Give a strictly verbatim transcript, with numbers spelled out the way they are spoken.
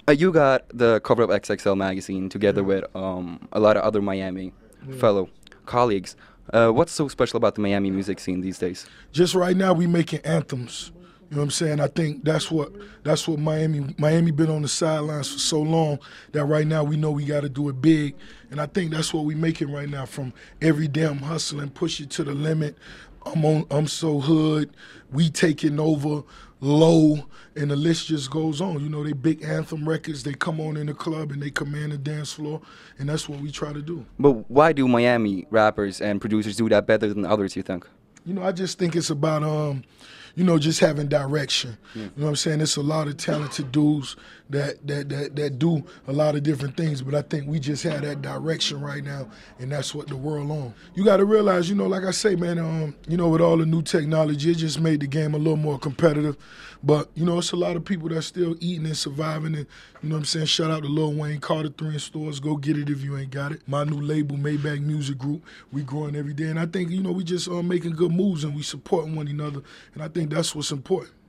Uh, you got the cover of X X L magazine together with um, a lot of other Miami Yeah. fellow colleagues. Uh, what's so special about the Miami music scene these days? Just right now, we making anthems. You know what I'm saying? I think that's what that's what Miami Miami been on the sidelines for so long that right now we know we got to do it big, and I think that's what we making right now. From every damn hustle and push it to the limit. I'm on. I'm so hood. We taking over. Low, and the list just goes on. You know, they big anthem records. They come on in the club and they command the dance floor, and that's what we try to do. But why do Miami rappers and producers do that better than others, you think? You know, I just think it's about, um, you know, just having direction. Yeah. You know what I'm saying? It's a lot of talented dudes that, that that that do a lot of different things, but I think we just have that direction right now, and that's what the world on. You got to realize, you know, like I say, man, um, you know, with all the new technology, it just made the game a little more competitive. But, you know, it's a lot of people that's still eating and surviving, and, you know what I'm saying? Shout out to Lil Wayne, Carter three in stores. Go get it if you ain't got it. My new label, Maybach Music Group, we growing every day, and I think, you know, we just uh, making good moves, and we supporting one another, and I think that's what's important.